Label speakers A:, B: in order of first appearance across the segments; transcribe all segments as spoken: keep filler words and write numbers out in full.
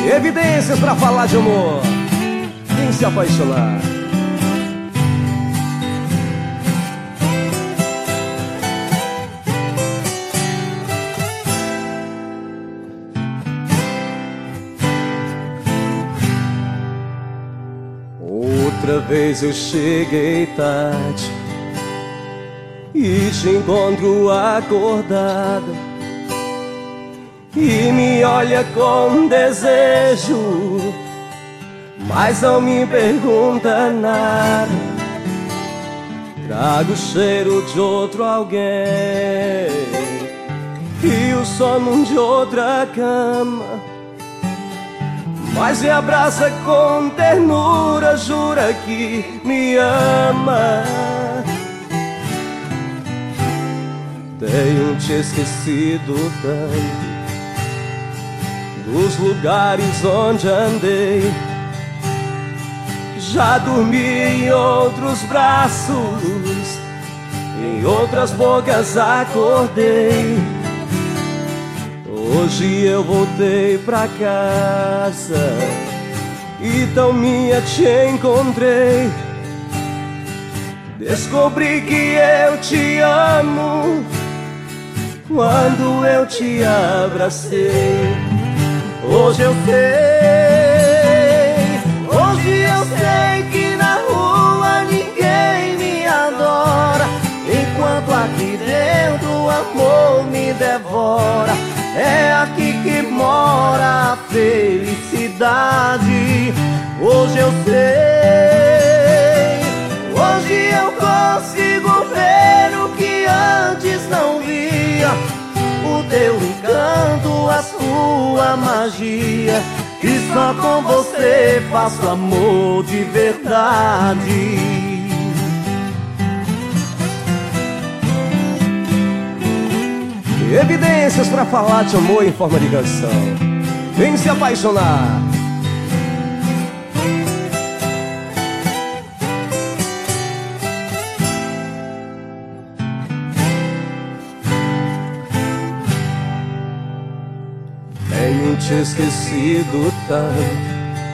A: Evidências pra falar de amor. Quem se apaixonar? Outra vez eu cheguei tarde e te encontro acordada e me olha com desejo, mas não me pergunta nada. Trago o cheiro de outro alguém e o sono de outra cama, mas me abraça com ternura, jura que me ama. Tenho te esquecido tanto dos lugares onde andei, já dormi em outros braços, em outras bocas acordei. Hoje eu voltei pra casa e tão minha te encontrei. Descobri que eu te amo quando eu te abracei. Hoje eu sei, hoje eu sei que na rua ninguém me adora, enquanto aqui dentro o amor me devora. É aqui que mora a felicidade. Hoje eu sei, hoje eu consigo ver o que antes não via, o teu encanto, a sua magia, que só com você faço amor de verdade. Evidências pra falar de amor em forma de canção. Vem se apaixonar. Tenho te esquecido tanto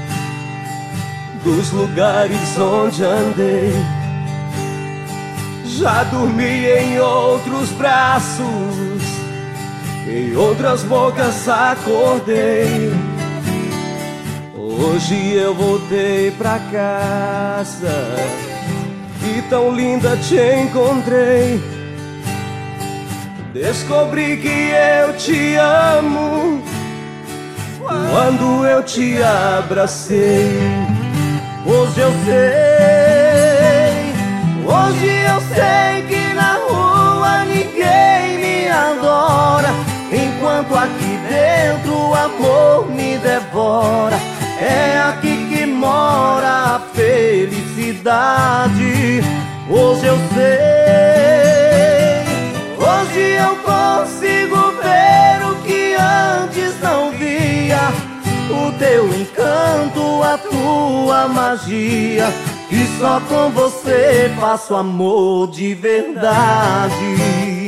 A: dos lugares onde andei, já dormi em outros braços, em outras bocas acordei. Hoje eu voltei pra casa e tão linda te encontrei. Descobri que eu te amo quando eu te abracei. Hoje eu sei, hoje eu sei que na rua ninguém me adora, enquanto aqui dentro o amor me devora. É aqui que mora a felicidade. Hoje eu sei, hoje eu consigo ver o que antes não via, o teu encanto, a tua magia, que só com você faço amor de verdade.